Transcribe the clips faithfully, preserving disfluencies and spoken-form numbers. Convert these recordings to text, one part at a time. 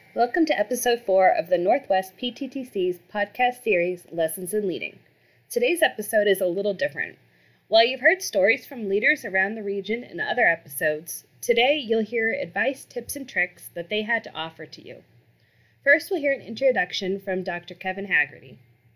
Welcome to episode four of the Northwest P T T C's podcast series, Lessons in Leading. Today's episode is a little different. While you've heard stories from leaders around the region in other episodes, today you'll hear advice, tips, and tricks that they had to offer to you. First, we'll hear an introduction from Doctor Kevin Haggerty.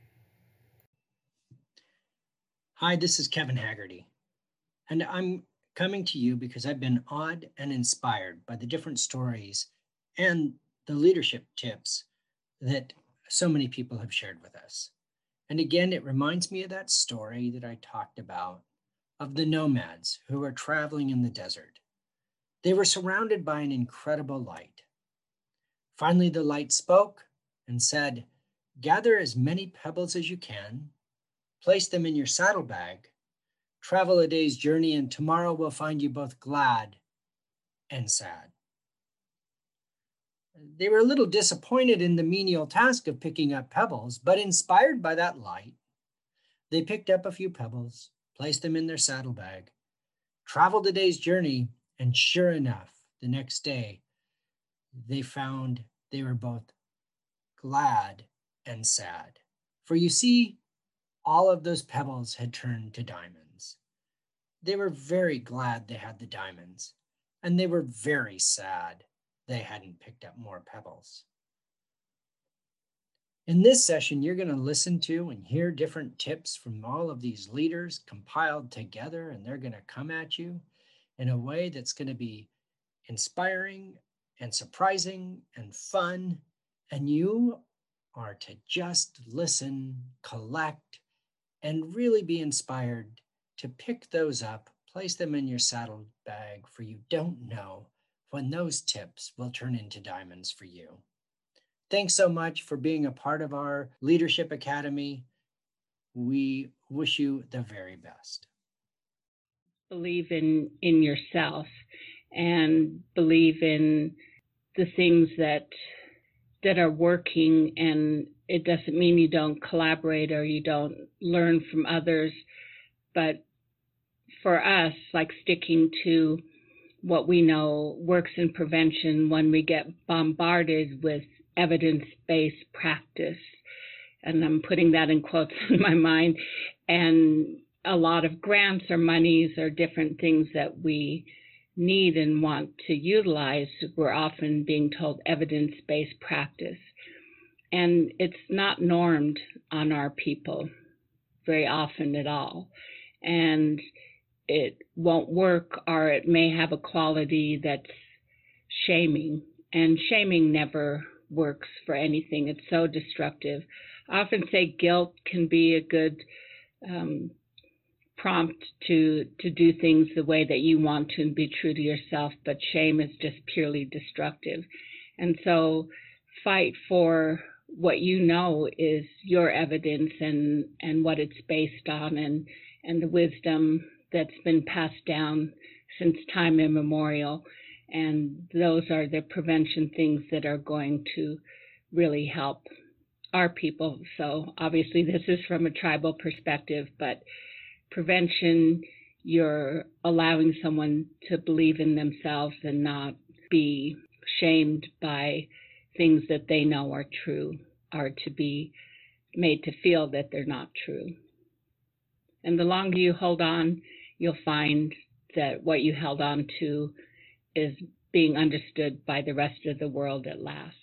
Hi, this is Kevin Haggerty, and I'm coming to you because I've been awed and inspired by the different stories and the leadership tips that so many people have shared with us. And again, it reminds me of that story that I talked about of the nomads who were traveling in the desert. They were surrounded by an incredible light. Finally, the light spoke and said, "Gather as many pebbles as you can, place them in your saddlebag, travel a day's journey, and tomorrow will find you both glad and sad." They were a little disappointed in the menial task of picking up pebbles, but inspired by that light, they picked up a few pebbles, placed them in their saddlebag, traveled a day's journey, and sure enough, the next day, they found they were both glad and sad. For you see, all of those pebbles had turned to diamonds. They were very glad they had the diamonds, and they were very sad they hadn't picked up more pebbles. In this session, you're going to listen to and hear different tips from all of these leaders compiled together, and they're going to come at you in a way that's going to be inspiring and surprising and fun. And you are to just listen, collect, and really be inspired to pick those up, place them in your saddlebag, for you don't know when those tips will turn into diamonds for you. Thanks so much for being a part of our Leadership Academy. We wish you the very best. Believe in, in yourself and believe in the things that that are working, and it doesn't mean you don't collaborate or you don't learn from others, but for us, like sticking to what we know works in prevention when we get bombarded with evidence-based practice. And I'm putting that in quotes in my mind. And a lot of grants or monies or different things that we need and want to utilize, we're often being told evidence-based practice. And it's not normed on our people very often at all. And it won't work, or it may have a quality that's shaming, and shaming never works for anything. It's so destructive. I often say guilt can be a good um, prompt to to do things the way that you want to and be true to yourself, but shame is just purely destructive. And so fight for what you know is your evidence and and what it's based on, and and the wisdom that's been passed down since time immemorial. And those are the prevention things that are going to really help our people. So obviously this is from a tribal perspective, but prevention, you're allowing someone to believe in themselves and not be shamed by things that they know are true, or to be made to feel that they're not true. And the longer you hold on, you'll find that what you held on to is being understood by the rest of the world at last.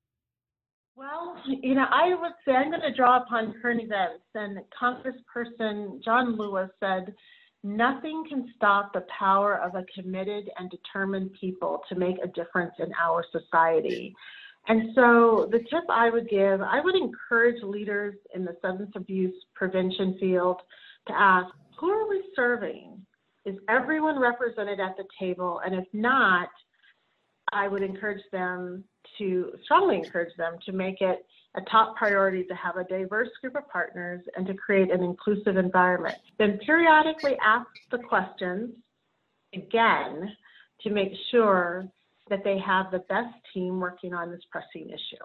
Well, you know, I would say I'm going to draw upon current events. And Congressperson John Lewis said, "Nothing can stop the power of a committed and determined people to make a difference in our society." And so the tip I would give, I would encourage leaders in the substance abuse prevention field to ask, who are we serving? Is everyone represented at the table? And if not, I would encourage them to, strongly encourage them to make it a top priority to have a diverse group of partners and to create an inclusive environment. Then periodically ask the questions again to make sure that they have the best team working on this pressing issue.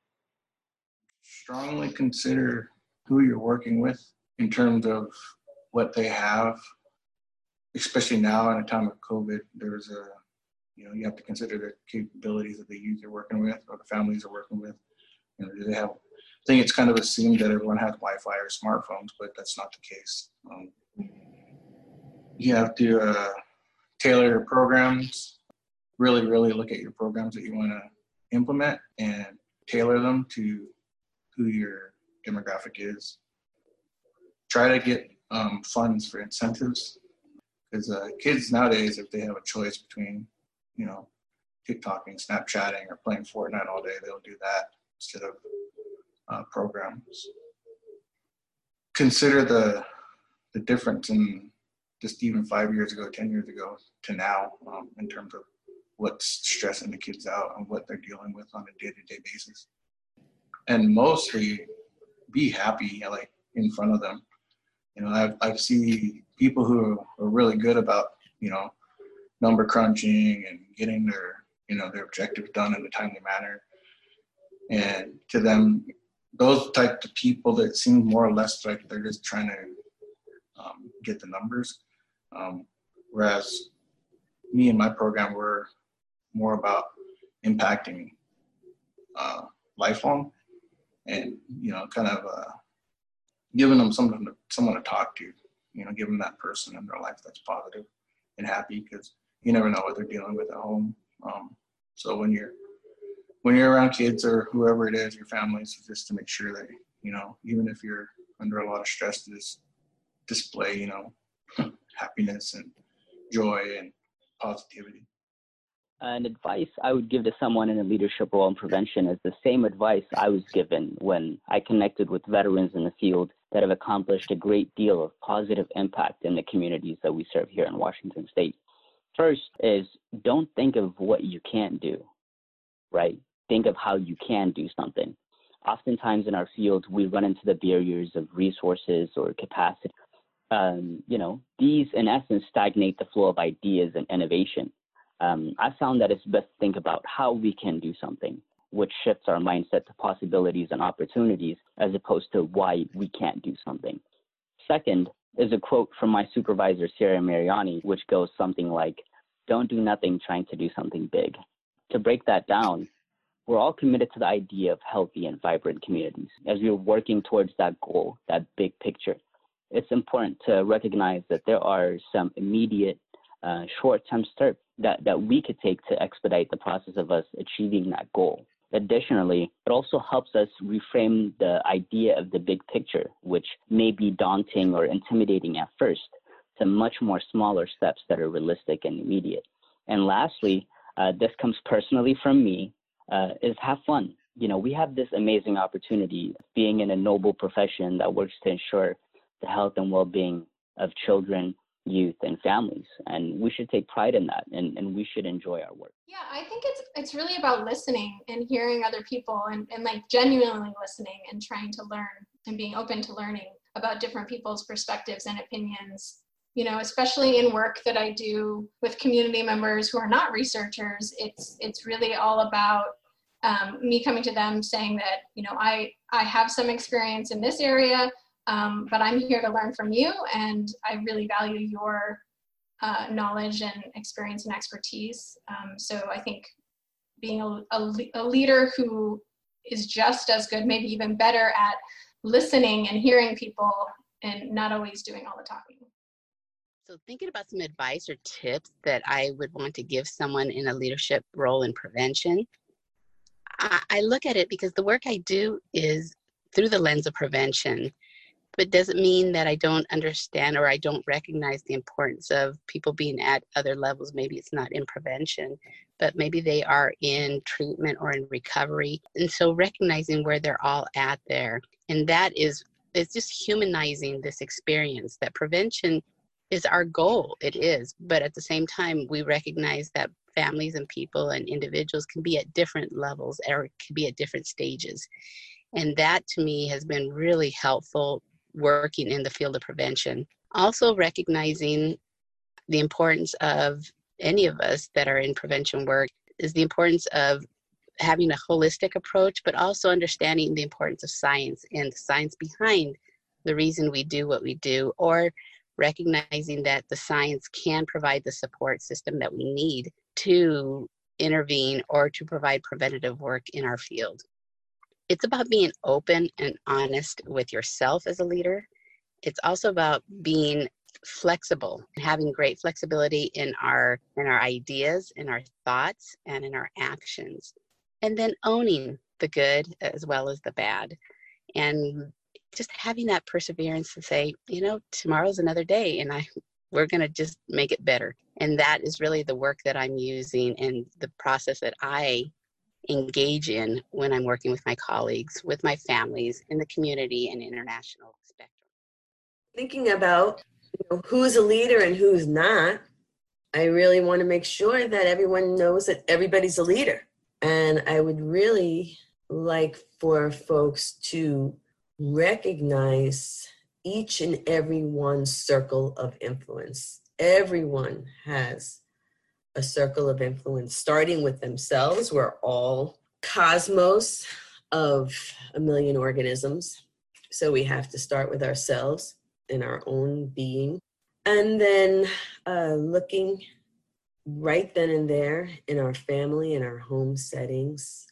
Strongly consider who you're working with in terms of what they have, especially now in a time of COVID. There's a You know, you have to consider the capabilities of the youth you're working with or the families you're working with. You know, do they have, I think it's kind of assumed that everyone has Wi-Fi or smartphones, but that's not the case. Um, you have to uh, tailor your programs, really, really look at your programs that you want to implement and tailor them to who your demographic is. Try to get um, funds for incentives, because uh, kids nowadays, if they have a choice between, you know, TikToking, Snapchatting, or playing Fortnite all day, they'll do that instead of uh, programs. Consider the the difference in just even five years ago, ten years ago to now, um, in terms of what's stressing the kids out and what they're dealing with on a day-to-day basis. And mostly be happy, like, in front of them. You know, I've, I've seen people who are really good about, you know, number crunching and getting their, you know, their objectives done in a timely manner. And to them, those types of people that seem more or less like they're just trying to um, get the numbers. Um, whereas me and my program were more about impacting uh, lifelong and, you know, kind of uh, giving them someone to, someone to talk to, you know, giving that person in their life that's positive and happy, because you never know what they're dealing with at home. Um, so when you're when you're around kids or whoever it is, your families, just to make sure that, you know, even if you're under a lot of stress, to just display, you know, happiness and joy and positivity. And advice I would give to someone in a leadership role in prevention is the same advice I was given when I connected with veterans in the field that have accomplished a great deal of positive impact in the communities that we serve here in Washington State. First is, don't think of what you can't do, right? Think of how you can do something. Oftentimes in our field, we run into the barriers of resources or capacity. Um, you know, these in essence stagnate the flow of ideas and innovation. Um, I found that it's best to think about how we can do something, which shifts our mindset to possibilities and opportunities as opposed to why we can't do something. Second is a quote from my supervisor, Sarah Mariani, which goes something like, don't do nothing trying to do something big. To break that down, we're all committed to the idea of healthy and vibrant communities. As we're working towards that goal, that big picture, it's important to recognize that there are some immediate uh, short-term steps that, that we could take to expedite the process of us achieving that goal. Additionally, it also helps us reframe the idea of the big picture, which may be daunting or intimidating at first, to much more smaller steps that are realistic and immediate. And lastly, uh, this comes personally from me, uh, is have fun. You know, we have this amazing opportunity being in a noble profession that works to ensure the health and well-being of children, youth, and families. And we should take pride in that, and, and we should enjoy our work. Yeah, I think it's it's really about listening and hearing other people and, and like genuinely listening and trying to learn and being open to learning about different people's perspectives and opinions. You know, especially in work that I do with community members who are not researchers, it's it's really all about um, me coming to them saying that, you know, I, I have some experience in this area, um, but I'm here to learn from you, and I really value your uh, knowledge and experience and expertise. Um, so I think being a, a, a leader who is just as good, maybe even better at listening and hearing people and not always doing all the talking. So thinking about some advice or tips that I would want to give someone in a leadership role in prevention, I, I look at it because the work I do is through the lens of prevention, but doesn't mean that I don't understand or I don't recognize the importance of people being at other levels. Maybe it's not in prevention, but maybe they are in treatment or in recovery. And so recognizing where they're all at there, and that is, it's just humanizing this experience, that prevention is our goal. It is, but at the same time, we recognize that families and people and individuals can be at different levels or can be at different stages. And that to me has been really helpful working in the field of prevention. Also recognizing the importance of any of us that are in prevention work is the importance of having a holistic approach, but also understanding the importance of science and the science behind the reason we do what we do, or recognizing that the science can provide the support system that we need to intervene or to provide preventative work in our field. It's about being open and honest with yourself as a leader. It's also about being flexible, having great flexibility in our in our ideas, in our thoughts, and in our actions. And then owning the good as well as the bad. And just having that perseverance to say, you know, tomorrow's another day and I we're going to just make it better. And that is really the work that I'm using and the process that I engage in when I'm working with my colleagues, with my families, in the community and international spectrum. Thinking about, you know, who's a leader and who's not, I really want to make sure that everyone knows that everybody's a leader. And I would really like for folks to recognize each and every one's circle of influence. Everyone has a circle of influence, starting with themselves. We're all cosmos of a million organisms. So we have to start with ourselves in our own being. And then uh, looking right then and there in our family, in our home settings,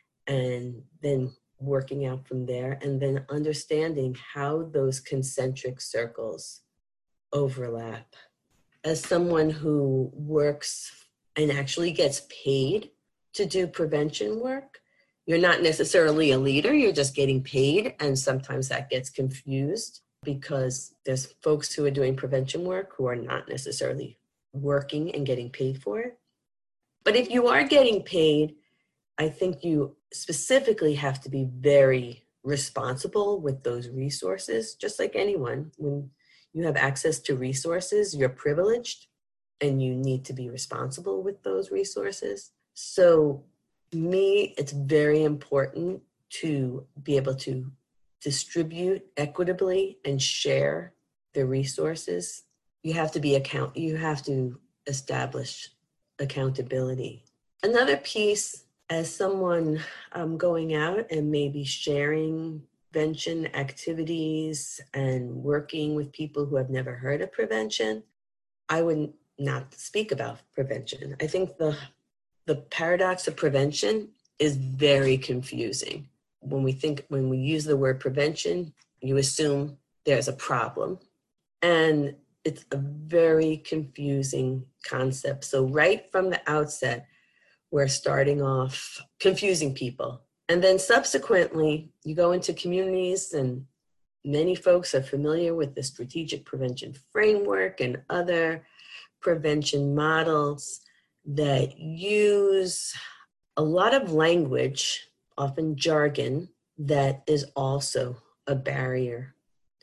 and then working out from there, and then understanding how those concentric circles overlap. As someone who works and actually gets paid to do prevention work, you're not necessarily a leader, you're just getting paid. And sometimes that gets confused because there's folks who are doing prevention work who are not necessarily working and getting paid for it. But if you are getting paid, I think you specifically have to be very responsible with those resources, just like anyone. When you have access to resources, you're privileged and you need to be responsible with those resources. So me, it's very important to be able to distribute equitably and share the resources. You have to be account, you have to establish accountability. Another piece, as someone um, going out and maybe sharing prevention activities and working with people who have never heard of prevention, I would not speak about prevention. I think the the paradox of prevention is very confusing. When we think, when we use the word prevention, you assume there's a problem. And it's a very confusing concept. So right from the outset, we're starting off confusing people. And then subsequently, you go into communities and many folks are familiar with the strategic prevention framework and other prevention models that use a lot of language, often jargon, that is also a barrier.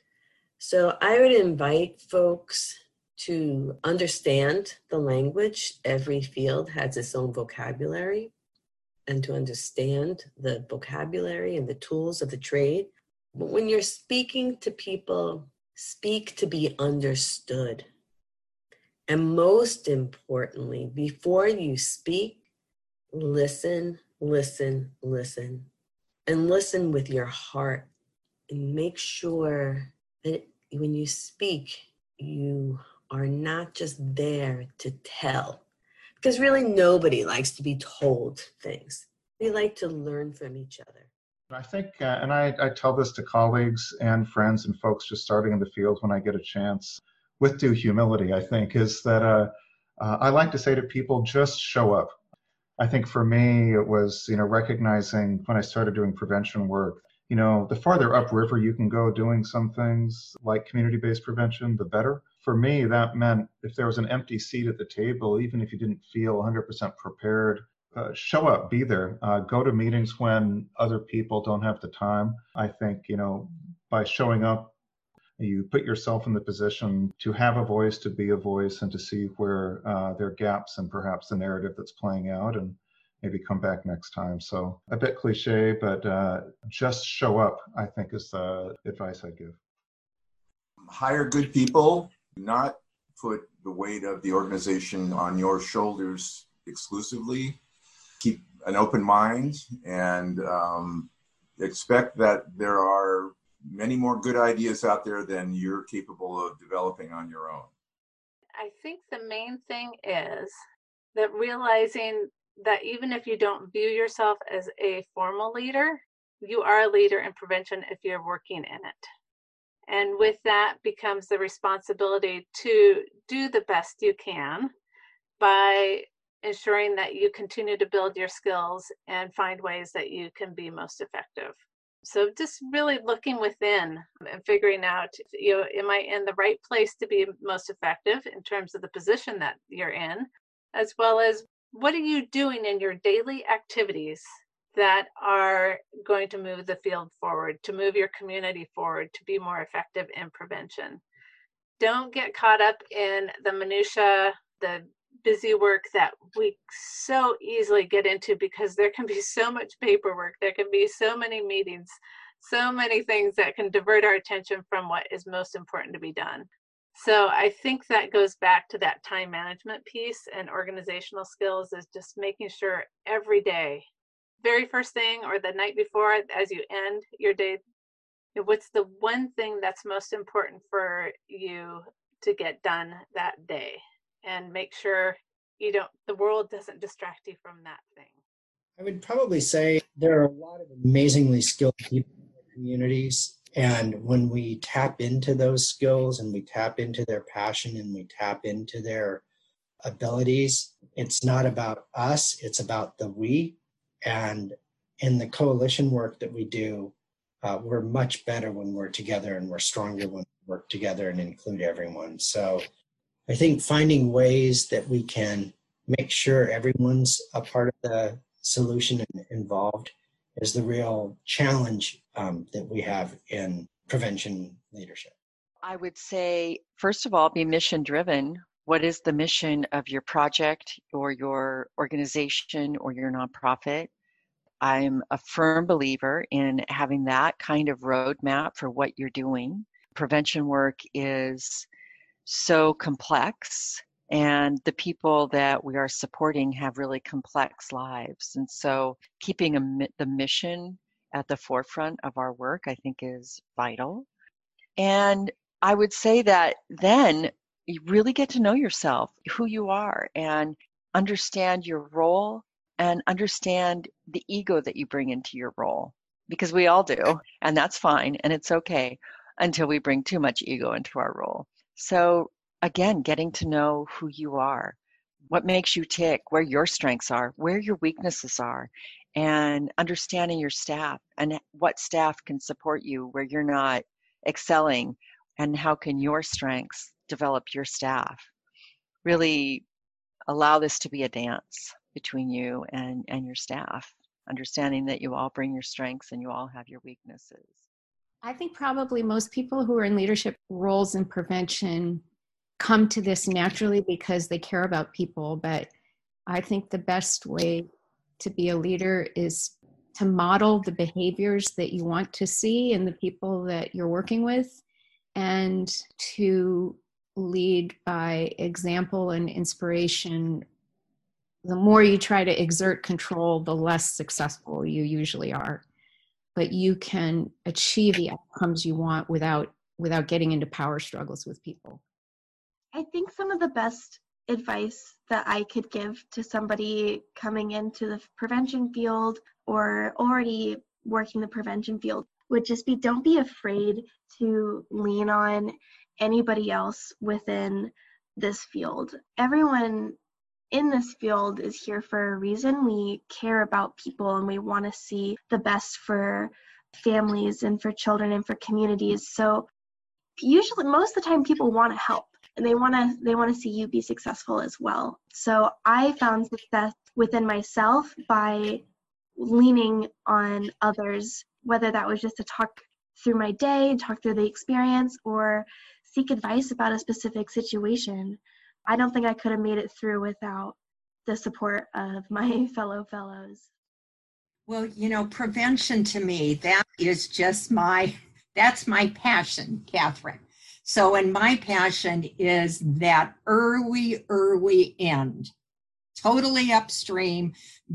So I would invite folks to understand the language. Every field has its own vocabulary, and to understand the vocabulary and the tools of the trade. But when you're speaking to people, speak to be understood. And most importantly, before you speak, listen, listen, listen. And listen with your heart. And make sure that when you speak, you are not just there to tell. Because really nobody likes to be told things. We like to learn from each other. I think, uh, and I, I tell this to colleagues and friends and folks just starting in the field when I get a chance, with due humility, I think, is that uh, uh, I like to say to people, just show up. I think for me, it was, you know, recognizing when I started doing prevention work, you know, the farther upriver you can go doing some things like community-based prevention, the better. For me, that meant if there was an empty seat at the table, even if you didn't feel one hundred percent prepared, uh, show up, be there, uh, go to meetings when other people don't have the time. I think, you know, by showing up, you put yourself in the position to have a voice, to be a voice, and to see where uh, there are gaps in perhaps the narrative that's playing out, and maybe come back next time. So a bit cliche, but uh, just show up, I think, is the advice I'd give. Hire good people, not put the weight of the organization on your shoulders exclusively. Keep an open mind and um, expect that there are many more good ideas out there than you're capable of developing on your own. I think the main thing is that realizing that even if you don't view yourself as a formal leader, you are a leader in prevention if you're working in it. And with that becomes the responsibility to do the best you can by ensuring that you continue to build your skills and find ways that you can be most effective. So just really looking within and figuring out, you know, am I in the right place to be most effective in terms of the position that you're in, as well as what are you doing in your daily activities that are going to move the field forward, to move your community forward, to be more effective in prevention. Don't get caught up in the minutia, the busy work that we so easily get into, because there can be so much paperwork, there can be so many meetings, so many things that can divert our attention from what is most important to be done. So I think that goes back to that time management piece, and organizational skills is just making sure every day, very first thing or the night before as you end your day, what's the one thing that's most important for you to get done that day, and make sure you don't, the world doesn't distract you from that thing. I would probably say there are a lot of amazingly skilled people in our communities. And when we tap into those skills and we tap into their passion and we tap into their abilities, it's not about us, it's about the we. And in the coalition work that we do, uh, we're much better when we're together, and we're stronger when we work together and include everyone. So I think finding ways that we can make sure everyone's a part of the solution and involved is the real challenge um, that we have in prevention leadership. I would say, first of all, be mission driven. What is the mission of your project or your organization or your nonprofit? I'm a firm believer in having that kind of roadmap for what you're doing. Prevention work is so complex, and the people that we are supporting have really complex lives. And so keeping a, the mission at the forefront of our work, I think, is vital. And I would say that then you really get to know yourself, who you are, and understand your role and understand the ego that you bring into your role, because we all do, and that's fine, and it's okay until we bring too much ego into our role. So again, getting to know who you are, what makes you tick, where your strengths are, where your weaknesses are, and understanding your staff and what staff can support you where you're not excelling, and how can your strengths develop your staff. Really allow this to be a dance between you and, and your staff, understanding that you all bring your strengths and you all have your weaknesses. I think probably most people who are in leadership roles in prevention come to this naturally because they care about people. But I think the best way to be a leader is to model the behaviors that you want to see in the people that you're working with, and to lead by example and inspiration. The more you try to exert control, the less successful you usually are. But you can achieve the outcomes you want without without getting into power struggles with people. I think some of the best advice that I could give to somebody coming into the prevention field or already working the prevention field would just be, don't be afraid to lean on anybody else within this field. Everyone in this field is here for a reason. We care about people and we want to see the best for families and for children and for communities. So usually, most of the time, people want to help and they want to they want to see you be successful as well. So I found success within myself by leaning on others, whether that was just to talk through my day, talk through the experience, or seek advice about a specific situation. I don't think I could have made it through without the support of my fellow fellows. Well, you know, prevention to me, that is just my, that's my passion, Catherine. So, and my passion is that early, early end, totally upstream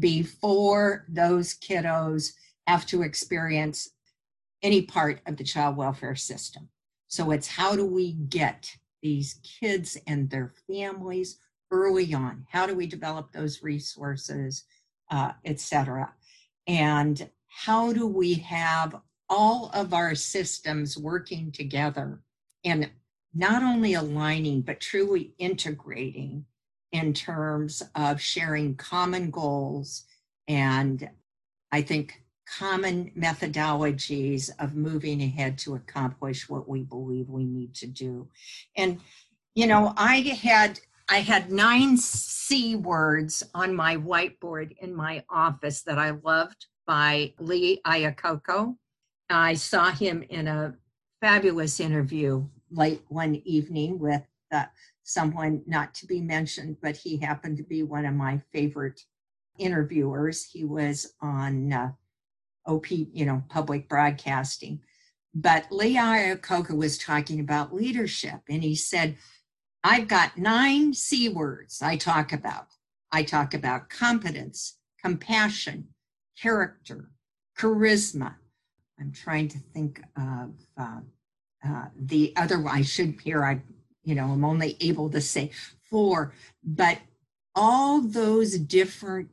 before those kiddos have to experience any part of the child welfare system. So it's how do we get these kids and their families early on? How do we develop those resources, uh, et cetera? And how do we have all of our systems working together and not only aligning, but truly integrating in terms of sharing common goals and, I think, common methodologies of moving ahead to accomplish what we believe we need to do. And, you know, I had I had nine C words on my whiteboard in my office that I loved by Lee Iacocca. I saw him in a fabulous interview late one evening with uh, someone not to be mentioned, but he happened to be one of my favorite interviewers. He was on uh, O P, you know, public broadcasting. But Lee Iacocca was talking about leadership, and he said, I've got nine C words I talk about. I talk about competence, compassion, character, charisma. I'm trying to think of uh, uh, the other one. I should here, I, you know, I'm only able to say four, but all those different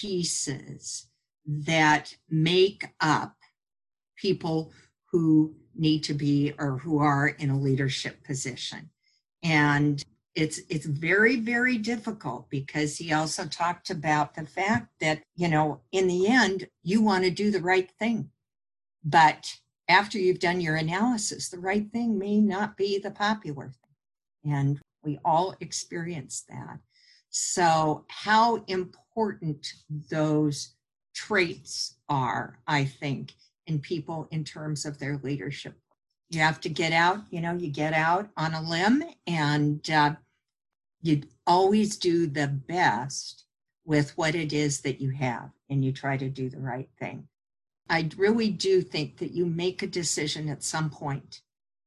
pieces that make up people who need to be or who are in a leadership position. And it's it's very, very difficult because he also talked about the fact that, you know, in the end, you want to do the right thing. But after you've done your analysis, the right thing may not be the popular thing. And we all experience that. So how important those traits are, I think, in people in terms of their leadership. You have to get out, you know, you get out on a limb and uh, you always do the best with what it is that you have and you try to do the right thing. I really do think that you make a decision at some point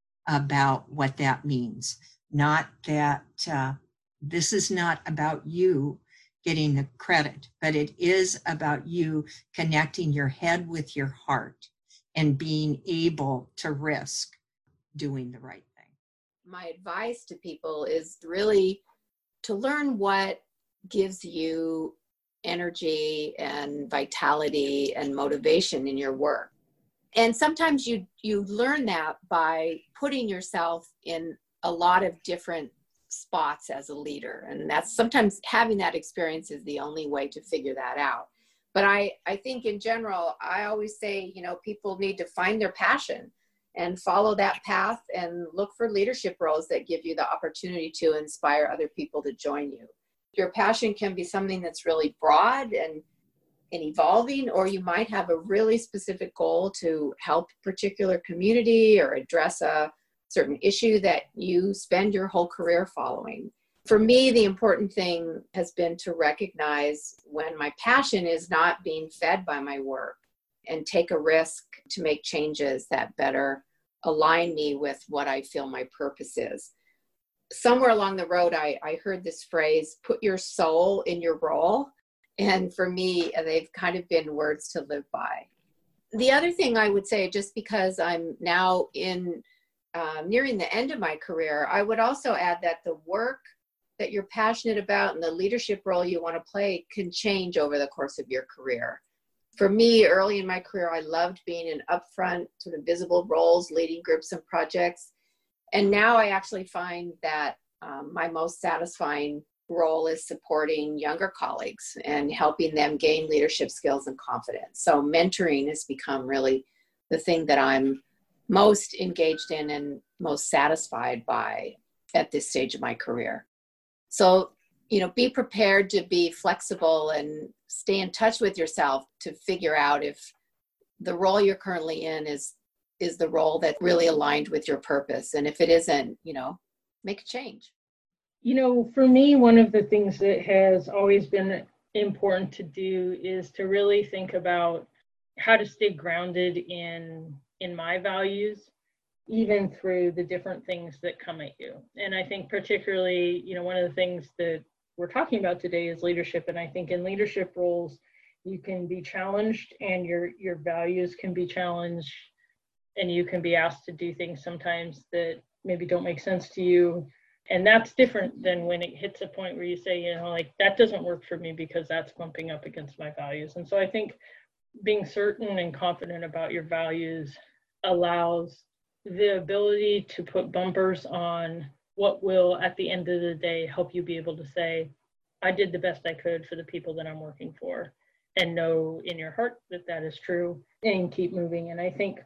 about what that means. Not that uh, this is not about you getting the credit, but it is about you connecting your head with your heart and being able to risk doing the right thing. My advice to people is really to learn what gives you energy and vitality and motivation in your work. And sometimes you you learn that by putting yourself in a lot of different spots as a leader. And that's sometimes having that experience is the only way to figure that out. But I, I think in general, I always say, you know, people need to find their passion and follow that path and look for leadership roles that give you the opportunity to inspire other people to join you. Your passion can be something that's really broad and, and evolving, or you might have a really specific goal to help a particular community or address a certain issue that you spend your whole career following. For me, the important thing has been to recognize when my passion is not being fed by my work and take a risk to make changes that better align me with what I feel my purpose is. Somewhere along the road, I, I heard this phrase, put your soul in your role. And for me, they've kind of been words to live by. The other thing I would say, just because I'm now in uh, nearing the end of my career, I would also add that the work that you're passionate about and the leadership role you want to play can change over the course of your career. For me, early in my career, I loved being in upfront, sort of visible roles, leading groups and projects. And now I actually find that um, my most satisfying role is supporting younger colleagues and helping them gain leadership skills and confidence. So mentoring has become really the thing that I'm most engaged in and most satisfied by at this stage of my career. So, you know, be prepared to be flexible and stay in touch with yourself to figure out if the role you're currently in is is the role that really aligned with your purpose. And if it isn't, you know, make a change. You know, for me, one of the things that has always been important to do is to really think about how to stay grounded in in my values, even through the different things that come at you. And I think particularly, you know, one of the things that we're talking about today is leadership. And I think in leadership roles, you can be challenged and your your values can be challenged, and you can be asked to do things sometimes that maybe don't make sense to you. And that's different than when it hits a point where you say, you know, like, that doesn't work for me because that's bumping up against my values. And so I think being certain and confident about your values allows the ability to put bumpers on what will, at the end of the day, help you be able to say, I did the best I could for the people that I'm working for, and know in your heart that that is true, and keep moving. And I think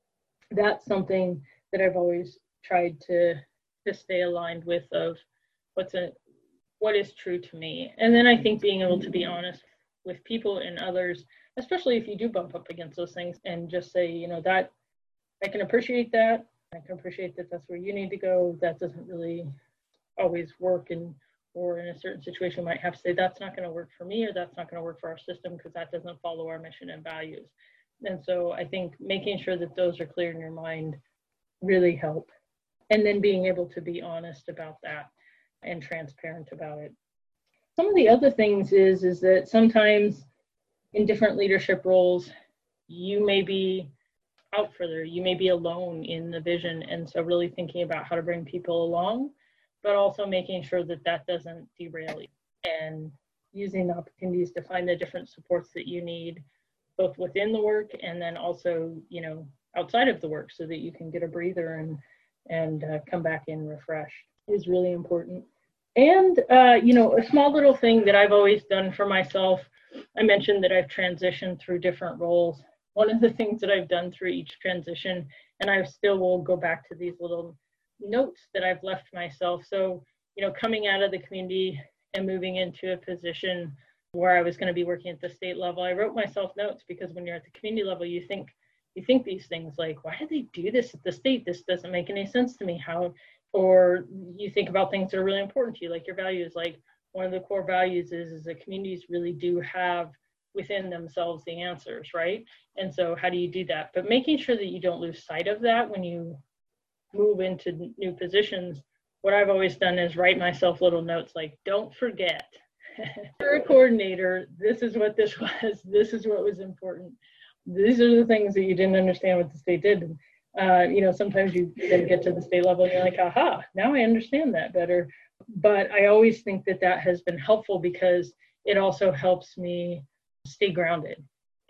that's something that I've always tried to to stay aligned with, of what's a what is true to me. And then I think being able to be honest with people and others, especially if you do bump up against those things, and just say, you know, that I can appreciate that. I can appreciate that that's where you need to go. That doesn't really always work. And or in a certain situation, you might have to say, that's not going to work for me, or that's not going to work for our system because that doesn't follow our mission and values. And so I think making sure that those are clear in your mind really help. And then being able to be honest about that and transparent about it. Some of the other things is, is that sometimes in different leadership roles, you may be out further, you may be alone in the vision. And so really thinking about how to bring people along, but also making sure that that doesn't derail you, and using the opportunities to find the different supports that you need, both within the work and then also, you know, outside of the work, so that you can get a breather and and uh, come back in refreshed, is really important. And, uh, you know, a small little thing that I've always done for myself, I mentioned that I've transitioned through different roles. One of the things that I've done through each transition, and I still will go back to these little notes that I've left myself. So, you know, coming out of the community and moving into a position where I was going to be working at the state level, I wrote myself notes, because when you're at the community level, you think, you think these things like, why do they do this at the state? This doesn't make any sense to me. How, or you think about things that are really important to you, like your values. Like one of the core values is, is that communities really do have within themselves the answers, right? And so how do you do that? But making sure that you don't lose sight of that when you move into new positions. What I've always done is write myself little notes like, don't forget, you're a coordinator, this is what this was, this is what was important. These are the things that you didn't understand what the state did. Uh, you know, sometimes you then get to the state level and you're like, aha, now I understand that better. But I always think that that has been helpful, because it also helps me stay grounded.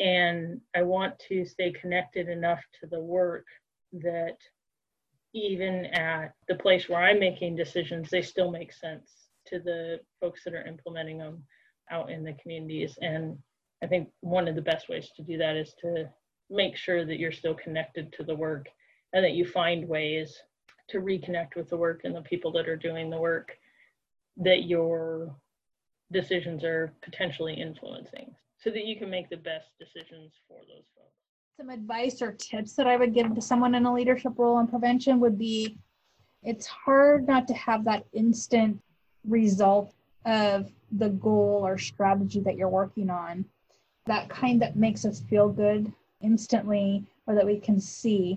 And I want to stay connected enough to the work that even at the place where I'm making decisions, they still make sense to the folks that are implementing them out in the communities. And I think one of the best ways to do that is to make sure that you're still connected to the work, and that you find ways to reconnect with the work and the people that are doing the work that your decisions are potentially influencing, so that you can make the best decisions for those folks. Some advice or tips that I would give to someone in a leadership role in prevention would be, it's hard not to have that instant result of the goal or strategy that you're working on. That kind that makes us feel good instantly, or that we can see.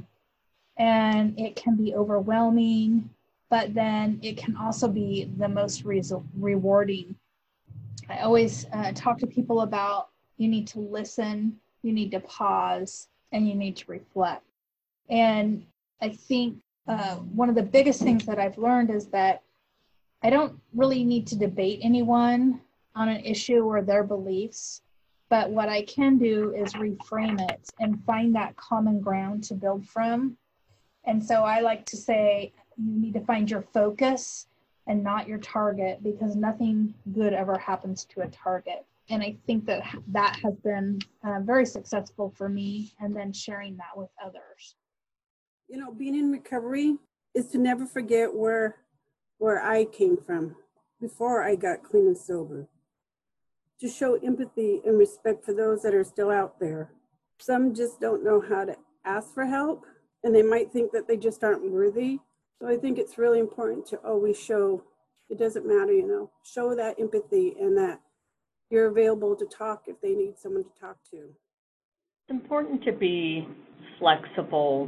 And it can be overwhelming, but then it can also be the most re- rewarding. I always uh, talk to people about, you need to listen, you need to pause, and you need to reflect. And I think uh, one of the biggest things that I've learned is that I don't really need to debate anyone on an issue or their beliefs. But what I can do is reframe it and find that common ground to build from. And so I like to say, you need to find your focus and not your target, because nothing good ever happens to a target. And I think that that has been uh, very successful for me, and then sharing that with others. You know, being in recovery is to never forget where, where I came from before I got clean and sober. To show empathy and respect for those that are still out there. Some just don't know how to ask for help, and they might think that they just aren't worthy. So I think it's really important to always show, it doesn't matter, you know, show that empathy and that you're available to talk if they need someone to talk to. It's important to be flexible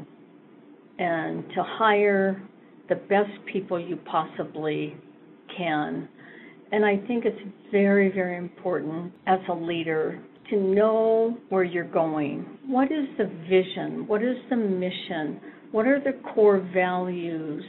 and to hire the best people you possibly can. And I think it's very, very important as a leader to know where you're going. What is the vision? What is the mission? What are the core values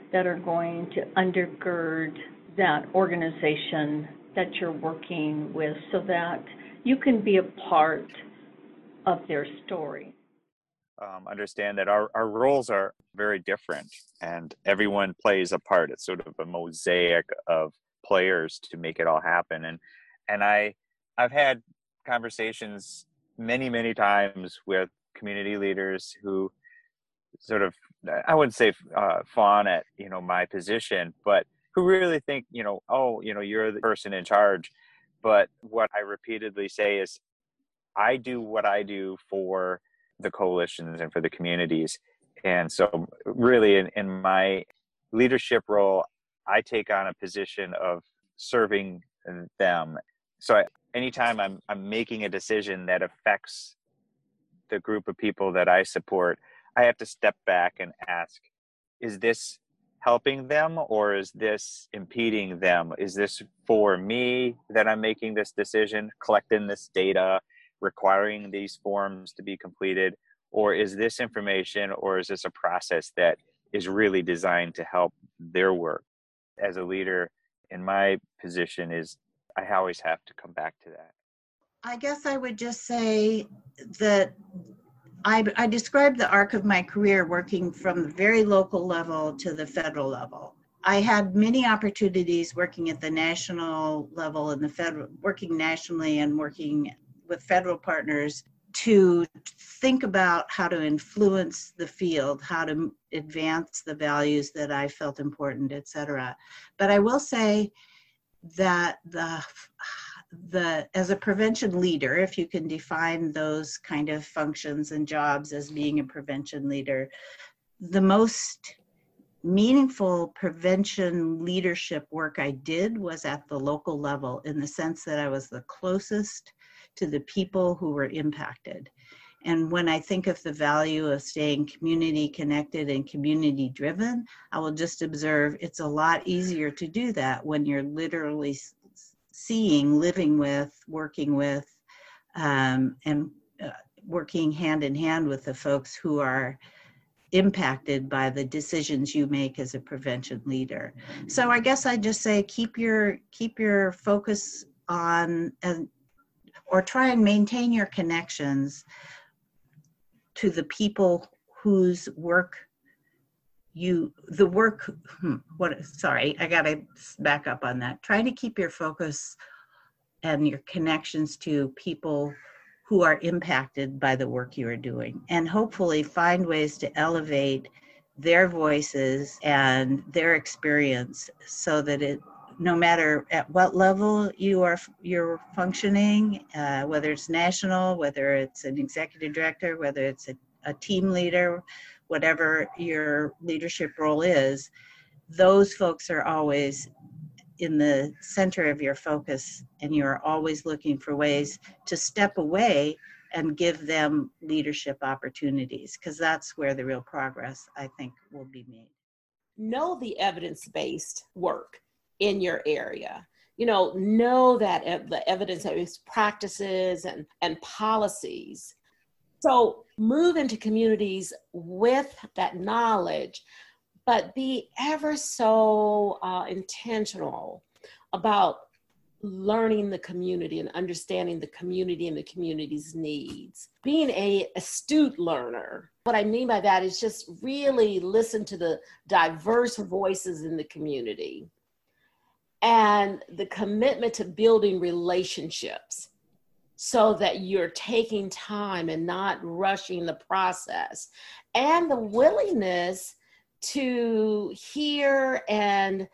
that are going to undergird that organization that you're working with so that you can be a part of their story. Um, understand that our, our roles are very different and everyone plays a part. It's sort of a mosaic of players to make it all happen. And and I, I've had conversations many, many times with community leaders who sort of, I wouldn't say uh, fawn at, you know, my position, but who really think, you know, oh, you know, you're the person in charge. But what I repeatedly say is, I do what I do for the coalitions and for the communities. And so really in, in my leadership role, I take on a position of serving them. So I, anytime I'm, I'm making a decision that affects the group of people that I support, I have to step back and ask, is this helping them or is this impeding them? Is this for me that I'm making this decision, collecting this data, requiring these forms to be completed, or is this information or is this a process that is really designed to help their work? As a leader, in my position is I always have to come back to that. I guess I would just say that I, I described the arc of my career working from the very local level to the federal level. I had many opportunities working at the national level and the federal, working nationally and working with federal partners to think about how to influence the field, how to advance the values that I felt important, et cetera. But I will say that the, the, as a prevention leader, if you can define those kind of functions and jobs as being a prevention leader, the most meaningful prevention leadership work I did was at the local level, in the sense that I was the closest to the people who were impacted. And when I think of the value of staying community connected and community driven, I will just observe it's a lot easier to do that when you're literally seeing, living with, working with, um, and uh, working hand in hand with the folks who are impacted by the decisions you make as a prevention leader. So I guess I just say keep your keep your focus on, and or try and maintain your connections to the people whose work you, the work, hmm, what, sorry, I gotta back up on that. Try to keep your focus and your connections to people who are impacted by the work you are doing, and hopefully find ways to elevate their voices and their experience so that it, no matter at what level you are you're functioning, uh, whether it's national, whether it's an executive director, whether it's a, a team leader, whatever your leadership role is, those folks are always in the center of your focus, and you're always looking for ways to step away and give them leadership opportunities, because that's where the real progress, I think, will be made. Know the evidence-based work in your area. You know, know that ev- the evidence-based practices and, and policies. So move into communities with that knowledge, but be ever so uh, intentional about learning the community and understanding the community and the community's needs. Being a astute learner. What I mean by that is just really listen to the diverse voices in the community, and the commitment to building relationships so that you're taking time and not rushing the process, and the willingness to hear and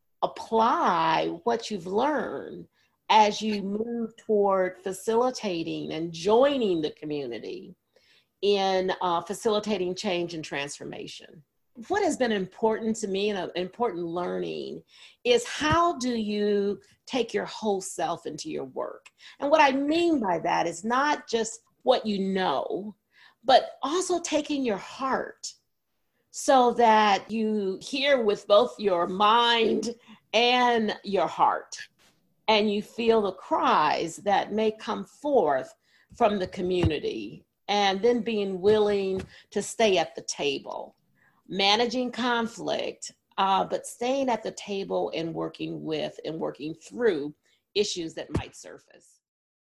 apply what you've learned as you move toward facilitating and joining the community in uh, facilitating change and transformation. What has been important to me and an important learning is, how do you take your whole self into your work? And what I mean by that is not just what you know, but also taking your heart, so that you hear with both your mind and your heart, and you feel the cries that may come forth from the community, and then being willing to stay at the table. Managing conflict, uh, but staying at the table and working with and working through issues that might surface.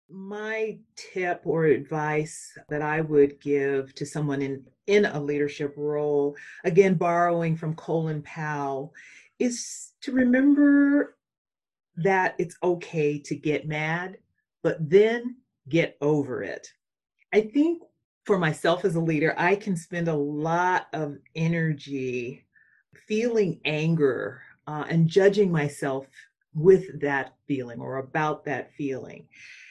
My tip or advice that I would give to someone in, in a leadership role, again, borrowing from Colin Powell, is to remember that it's okay to get mad, but then get over it. I think for myself as a leader, I can spend a lot of energy feeling anger uh, and judging myself with that feeling or about that feeling.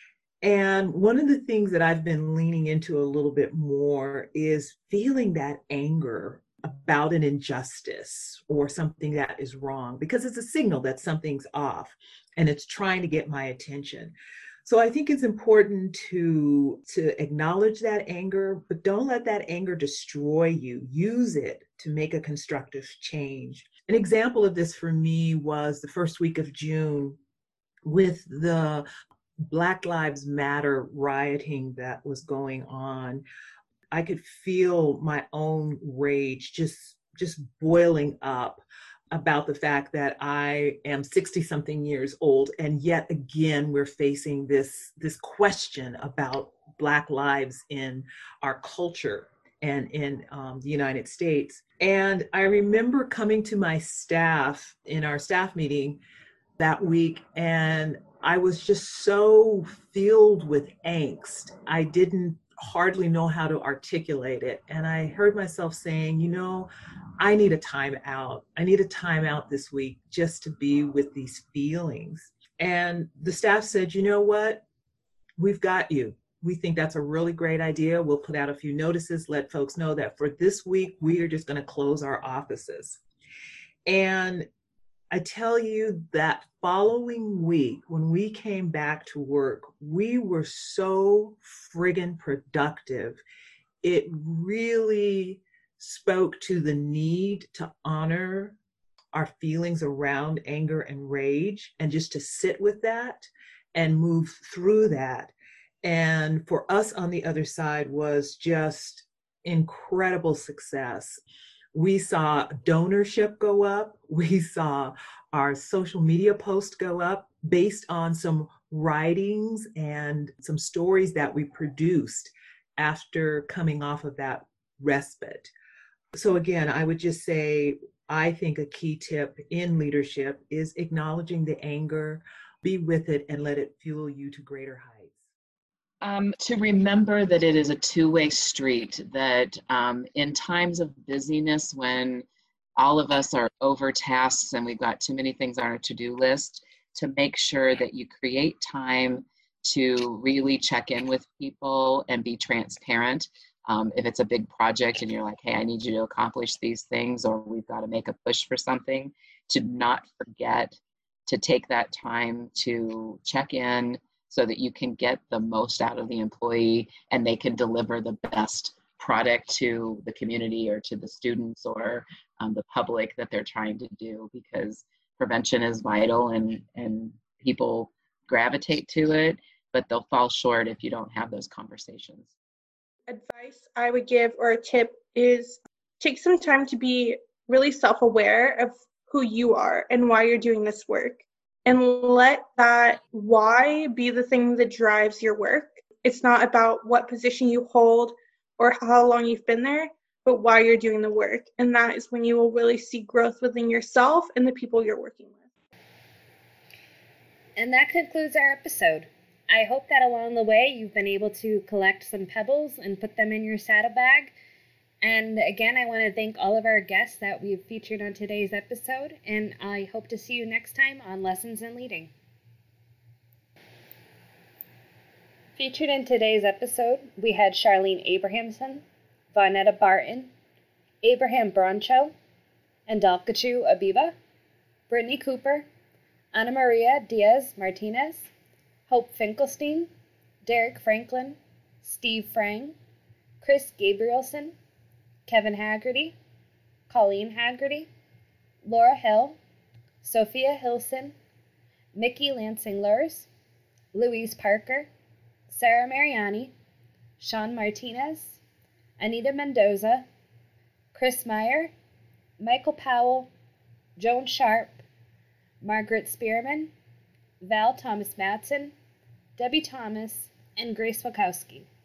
And one of the things that I've been leaning into a little bit more is feeling that anger about an injustice or something that is wrong, because it's a signal that something's off and it's trying to get my attention. So I think it's important to, to acknowledge that anger, but don't let that anger destroy you. Use it to make a constructive change. An example of this for me was the first week of June with the Black Lives Matter rioting that was going on. I could feel my own rage just, just boiling up about the fact that I am sixty something years old. And yet again, we're facing this, this question about Black lives in our culture and in um, the United States. And I remember coming to my staff in our staff meeting that week, and I was just so filled with angst. I didn't hardly know how to articulate it. And I heard myself saying, you know, I need a time out. I need a time out this week just to be with these feelings. And the staff said, you know what? We've got you. We think that's a really great idea. We'll put out a few notices, let folks know that for this week, we are just going to close our offices. And I tell you that following week, when we came back to work, we were so friggin' productive. It really spoke to the need to honor our feelings around anger and rage and just to sit with that and move through that. And for us on the other side was just incredible success. We saw donorship go up. We saw our social media posts go up based on some writings and some stories that we produced after coming off of that respite. So again, I would just say, I think a key tip in leadership is acknowledging the anger, be with it, and let it fuel you to greater heights. Um, to remember that it is a two-way street, that um, in times of busyness when all of us are overtasked and we've got too many things on our to-do list, to make sure that you create time to really check in with people and be transparent. Um, if it's a big project and you're like, hey, I need you to accomplish these things, or we've got to make a push for something, to not forget to take that time to check in, so that you can get the most out of the employee and they can deliver the best product to the community or to the students or um, the public that they're trying to do, because prevention is vital and, and people gravitate to it, but they'll fall short if you don't have those conversations. Advice I would give, or a tip, is take some time to be really self-aware of who you are and why you're doing this work. And let that why be the thing that drives your work. It's not about what position you hold or how long you've been there, but why you're doing the work. And that is when you will really see growth within yourself and the people you're working with. And that concludes our episode. I hope that along the way you've been able to collect some pebbles and put them in your saddlebag. And again, I want to thank all of our guests that we've featured on today's episode, and I hope to see you next time on Lessons in Leading. Featured in today's episode, we had Charlene Abrahamson, Vonetta Barton, Abraham Broncho, and Dalkachu Abiba, Brittany Cooper, Ana Maria Diaz Martinez, Hope Finkelstein, Derek Franklin, Steve Frang, Chris Gabrielson, Kevin Haggerty, Colleen Haggerty, Laura Hill, Sophia Hilson, Mickey Lansing-Lurs, Louise Parker, Sarah Mariani, Sean Martinez, Anita Mendoza, Chris Meyer, Michael Powell, Joan Sharp, Margaret Spearman, Val Thomas Matson, Debbie Thomas, and Grace Wachowski.